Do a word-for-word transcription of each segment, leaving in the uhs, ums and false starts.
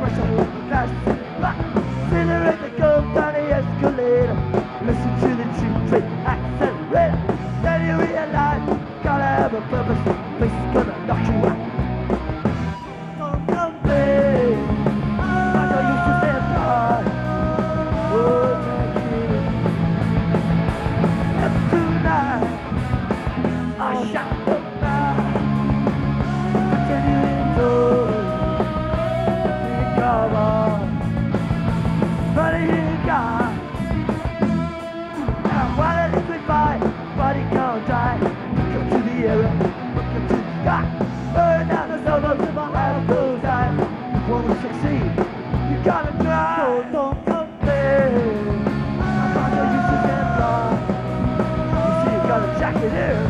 pressure, that's accelerate the curve down the escalator. Listen to the cheap trick, accelerator. Then you realize, gotta have a purpose. This is gonna knock you out. Don't come back. Like I used to say, God. Oh, thank you. And tonight, I shot the night. Continuing to recover. But he got. And while I live goodbye, body can't die. Look up to the air, look up to the sky. Burn down the suburbs of my house those eyes. If you wanna succeed, you gotta try. So don't compare. I'm not gonna use this and fly. You see, you got a jacket here.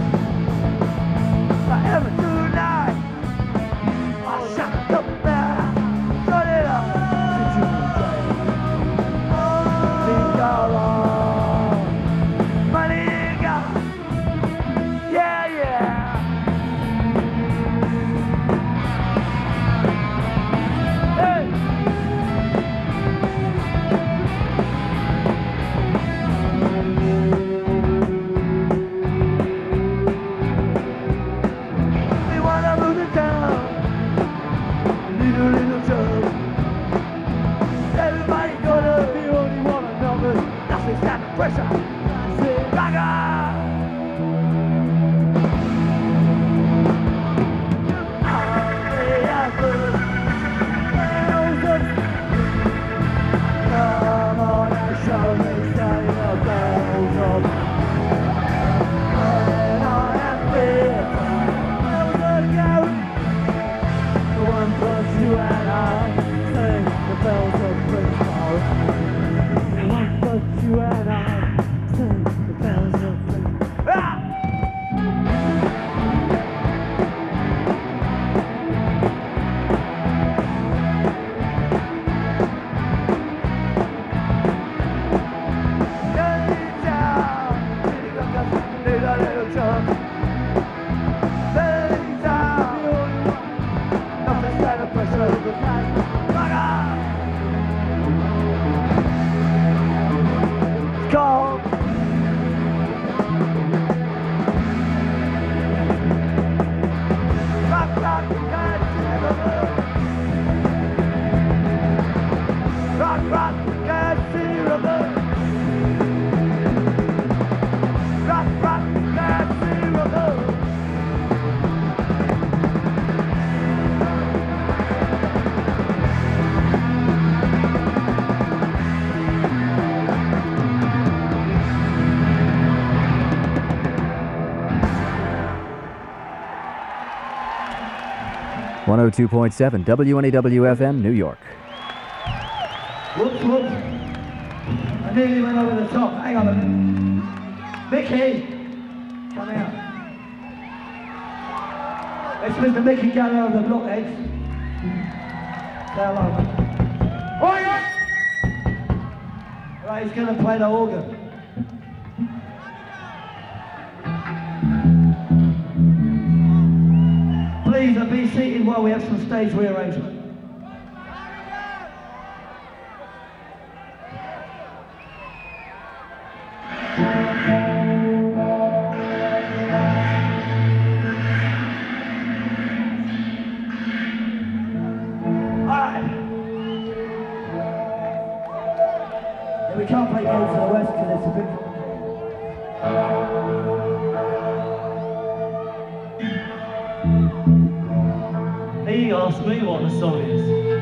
I am tonight. I shot the back. Turn it up. Did you enjoy it? Think I'll money you got. Yeah, yeah. Hey. We wanna move the town. Little, little job. Everybody gonna be only one another. Nothing's got the pressure. Say, rock on. Come on and show me, say the bells of when I am fit. Bells are going. The one plus you and I sing the bells of Bristol. The one plus you and I sing the bells of Bristol. Ah! one oh two point seven W N A W F M, New York. Whoops, whoops. I nearly went over the top. Hang on a minute. Mickey, come out. It's Mister Mickey Gallo of the Blockheads. Say hello. Oh, yeah. Right, he's going to play the organ. Please uh, be seated while we have some stage rearrangement. Alright. Yeah, we can't play Gates of the West because it's a bit He asked me what the song is.